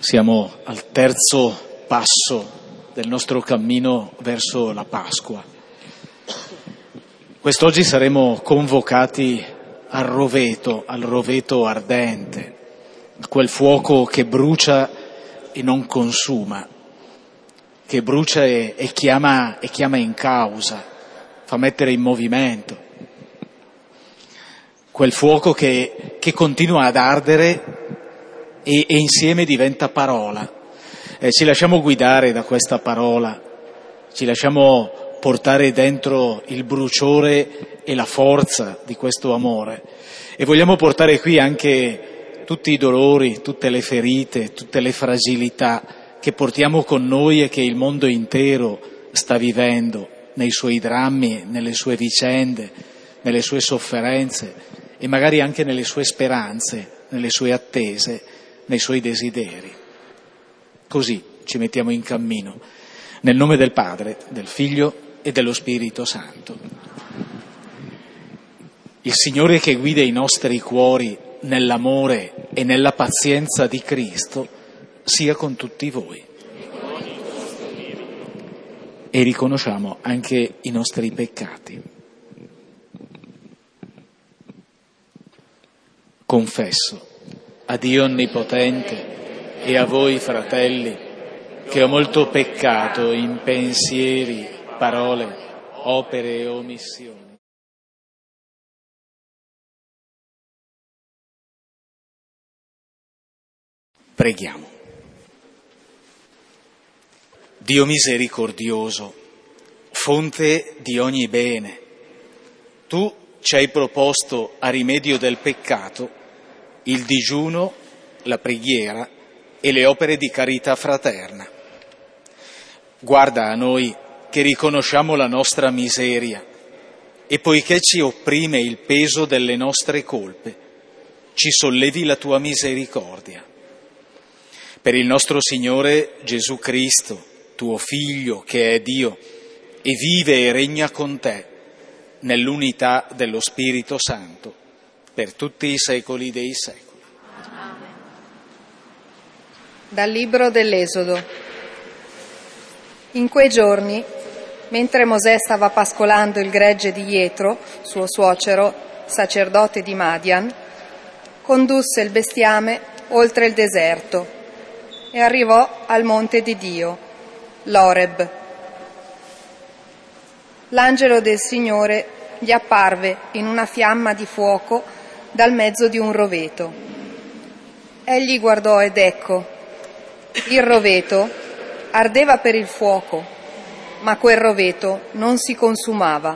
Siamo al terzo passo del nostro cammino verso la Pasqua. Quest'oggi saremo convocati al roveto ardente, a quel fuoco che brucia e non consuma, che brucia e chiama in causa, fa mettere in movimento. Quel fuoco che continua ad ardere e insieme diventa parola. Ci lasciamo guidare da questa parola, ci lasciamo portare dentro il bruciore e la forza di questo amore e vogliamo portare qui anche tutti i dolori, tutte le ferite, tutte le fragilità che portiamo con noi e che il mondo intero sta vivendo nei suoi drammi, nelle sue vicende, nelle sue sofferenze e magari anche nelle sue speranze, nelle sue attese, nei suoi desideri. Così ci mettiamo in cammino, nel nome del Padre, del Figlio e dello Spirito Santo. Il Signore che guida i nostri cuori nell'amore e nella pazienza di Cristo sia con tutti voi. E riconosciamo anche i nostri peccati. Confesso a Dio Onnipotente e a voi, fratelli, che ho molto peccato in pensieri, parole, opere e omissioni. Preghiamo. Dio misericordioso, fonte di ogni bene, tu ci hai proposto a rimedio del peccato il digiuno, la preghiera e le opere di carità fraterna. Guarda a noi che riconosciamo la nostra miseria e poiché ci opprime il peso delle nostre colpe, ci sollevi la tua misericordia. Per il nostro Signore Gesù Cristo, tuo Figlio che è Dio e vive e regna con te nell'unità dello Spirito Santo, per tutti i secoli dei secoli. Dal libro dell'Esodo. In quei giorni, mentre Mosè stava pascolando il gregge di Jetro, suo suocero, sacerdote di Madian, condusse il bestiame oltre il deserto e arrivò al monte di Dio, l'Oreb. L'angelo del Signore gli apparve in una fiamma di fuoco dal mezzo di un roveto. Egli guardò ed ecco, il roveto ardeva per il fuoco, ma quel roveto non si consumava.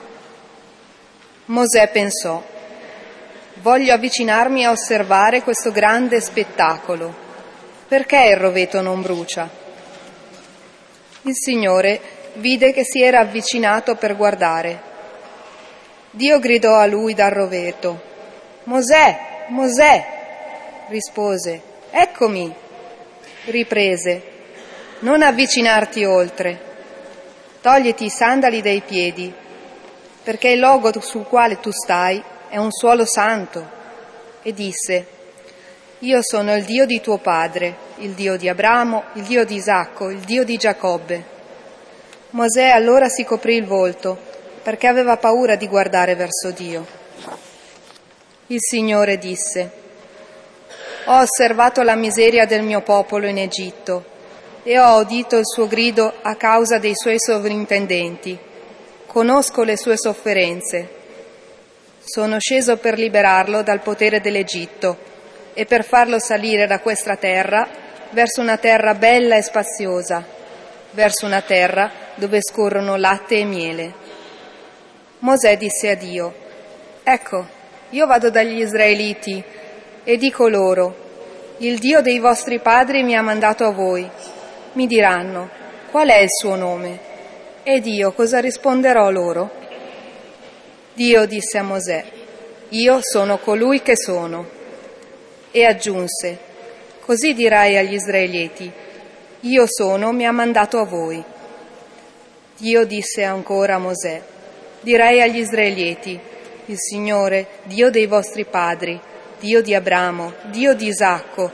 Mosè pensò: voglio avvicinarmi a osservare questo grande spettacolo. Perché il roveto non brucia? Il Signore vide che si era avvicinato per guardare. Dio gridò a lui dal roveto: Mosè, Mosè! Rispose: eccomi. Riprese: non avvicinarti oltre. Togliti i sandali dai piedi, perché il luogo sul quale tu stai è un suolo santo. E disse: io sono il Dio di tuo padre, il Dio di Abramo, il Dio di Isacco, il Dio di Giacobbe. Mosè allora si coprì il volto, perché aveva paura di guardare verso Dio. Il Signore disse: ho osservato la miseria del mio popolo in Egitto e ho udito il suo grido a causa dei suoi sovrintendenti. Conosco le sue sofferenze. Sono sceso per liberarlo dal potere dell'Egitto e per farlo salire da questa terra verso una terra bella e spaziosa, verso una terra dove scorrono latte e miele. Mosè disse a Dio: ecco, io vado dagli Israeliti e dico loro: il Dio dei vostri padri mi ha mandato a voi. Mi diranno: qual è il suo nome? Ed io cosa risponderò loro? Dio disse a Mosè: io sono colui che sono. E aggiunse: così dirai agli Israeliti: io sono, mi ha mandato a voi. Dio disse ancora a Mosè: dirai agli Israeliti: il Signore, Dio dei vostri padri, Dio di Abramo, Dio di Isacco,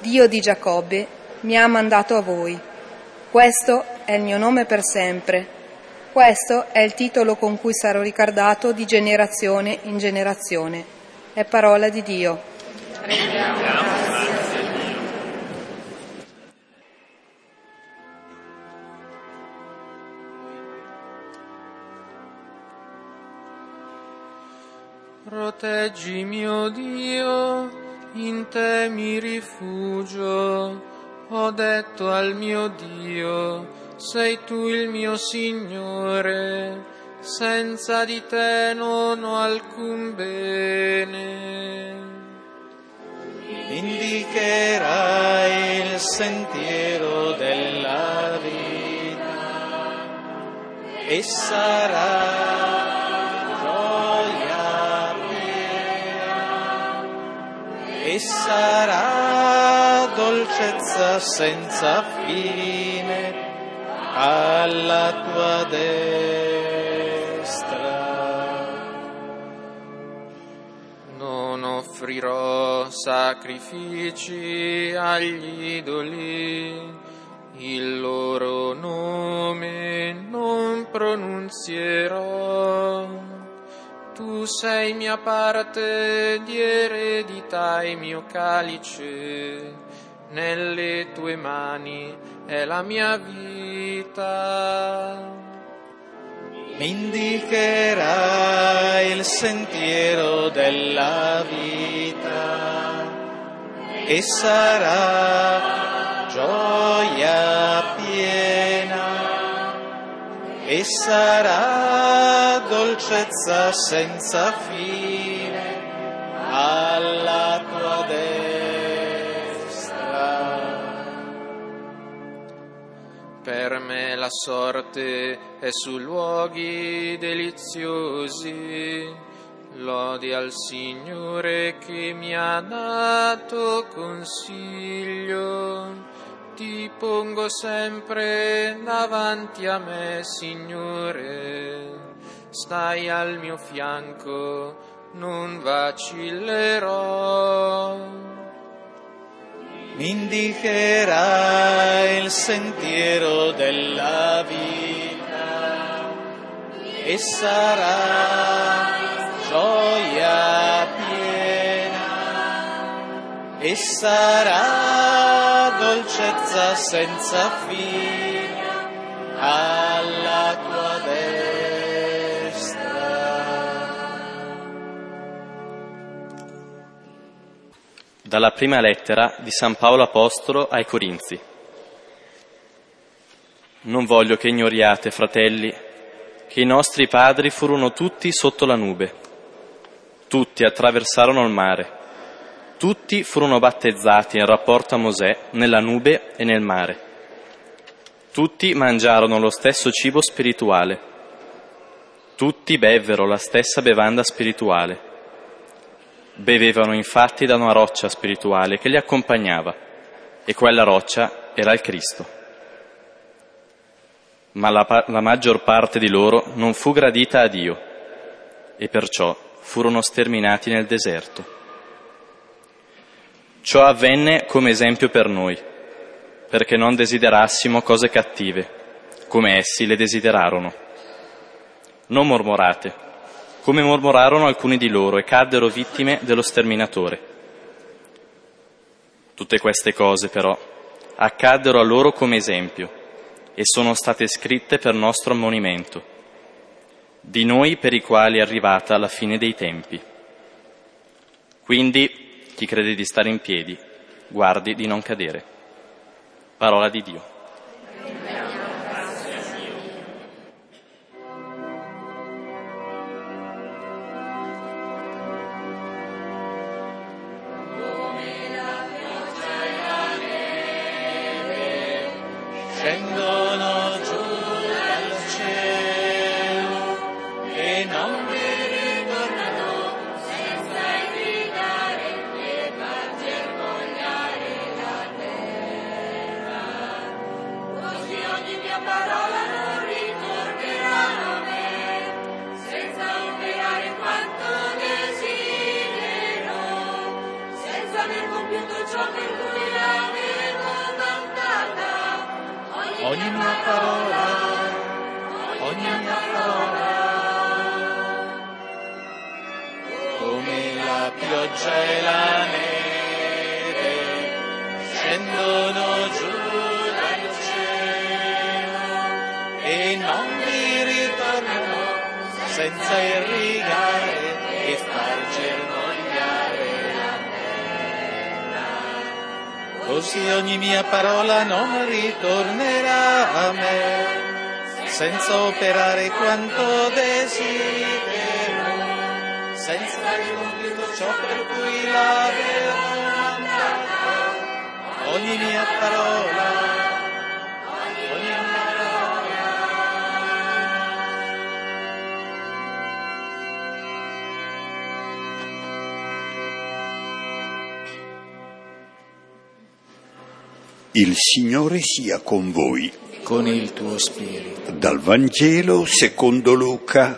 Dio di Giacobbe, mi ha mandato a voi. Questo è il mio nome per sempre. Questo è il titolo con cui sarò ricordato di generazione in generazione. È parola di Dio. Proteggimi, o Dio, in te mi rifugio. Ho detto al mio Dio, sei tu il mio Signore, senza di te non ho alcun bene. Indicherai il sentiero della vita e sarà e sarà dolcezza senza fine alla tua destra. Non offrirò sacrifici agli idoli, il loro nome non pronunzierò. Tu sei mia parte di eredità e mio calice, nelle tue mani è la mia vita. Mi indicherai il sentiero della vita e sarà gioia piena e sarà dolcezza senza fine alla tua destra. Per me la sorte è su luoghi deliziosi, lodi al Signore che mi ha dato consiglio. Ti pongo sempre davanti a me, Signore, stai al mio fianco, non vacillerò. Mi indicherai il sentiero della vita e sarà gioia piena e sarà dolcezza senza fine alla tua destra. Dalla prima lettera di San Paolo Apostolo ai Corinzi. Non voglio che ignoriate, fratelli, che i nostri padri furono tutti sotto la nube, tutti attraversarono il mare, tutti furono battezzati in rapporto a Mosè nella nube e nel mare, tutti mangiarono lo stesso cibo spirituale, tutti bevvero la stessa bevanda spirituale. Bevevano infatti da una roccia spirituale che li accompagnava, e quella roccia era il Cristo. Ma la maggior parte di loro non fu gradita a Dio, e perciò furono sterminati nel deserto. Ciò avvenne come esempio per noi, perché non desiderassimo cose cattive, come essi le desiderarono. Non mormorate, come mormorarono alcuni di loro e caddero vittime dello sterminatore. Tutte queste cose, però, accaddero a loro come esempio e sono state scritte per nostro ammonimento, di noi per i quali è arrivata la fine dei tempi. Quindi, chi crede di stare in piedi, guardi di non cadere. Parola di Dio. Scendono giù dal cielo e non vi ritornano senza gridare e far germogliare la terra. ogni mia parola, come la pioggia e la neve scendono giù dal cielo e non mi ritornano senza irrigare e far germogliare la terra. Così ogni mia parola non ritornerà a me senza operare quanto desidero, senza aver compiuto ciò per cui l'avevo mandato. Ogni mia parola, Il Signore sia con voi. Con il tuo spirito. Dal Vangelo secondo Luca.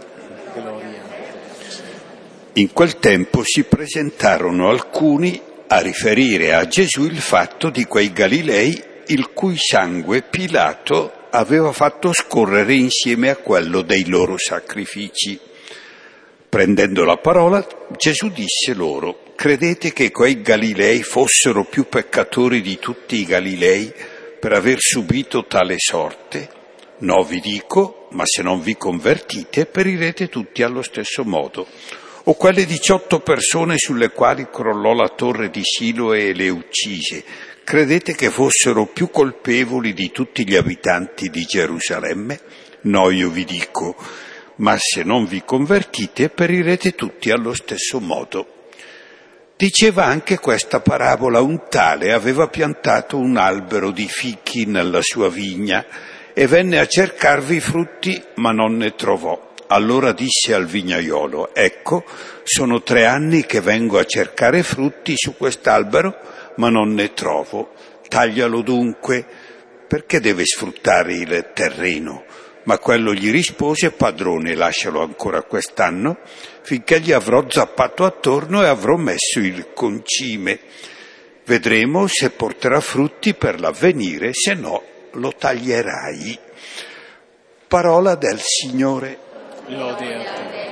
In quel tempo si presentarono alcuni a riferire a Gesù il fatto di quei Galilei il cui sangue Pilato aveva fatto scorrere insieme a quello dei loro sacrifici. Prendendo la parola, Gesù disse loro: credete che quei Galilei fossero più peccatori di tutti i Galilei per aver subito tale sorte? No, vi dico, ma se non vi convertite perirete tutti allo stesso modo. O quelle 18 persone sulle quali crollò la torre di Siloe e le uccise, credete che fossero più colpevoli di tutti gli abitanti di Gerusalemme? No, io vi dico, ma se non vi convertite perirete tutti allo stesso modo. Diceva anche questa parabola: un tale aveva piantato un albero di fichi nella sua vigna e venne a cercarvi i frutti, ma non ne trovò. Allora disse al vignaiolo: ecco, sono 3 anni che vengo a cercare frutti su quest'albero, ma non ne trovo. Taglialo dunque, perché deve sfruttare il terreno? Ma quello gli rispose: padrone, lascialo ancora quest'anno, finché gli avrò zappato attorno e avrò messo il concime. Vedremo se porterà frutti per l'avvenire, se no lo taglierai. Parola del Signore. Lode a te.